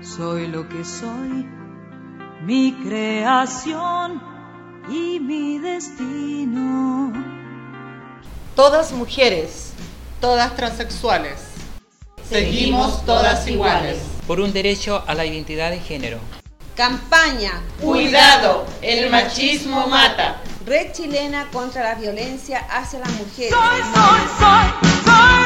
soy lo que soy, mi creación y mi destino. Todas mujeres, todas transexuales, seguimos todas iguales. Por un derecho a la identidad de género. Campaña Cuidado, el machismo mata. Red Chilena contra la Violencia hacia las Mujeres. Soy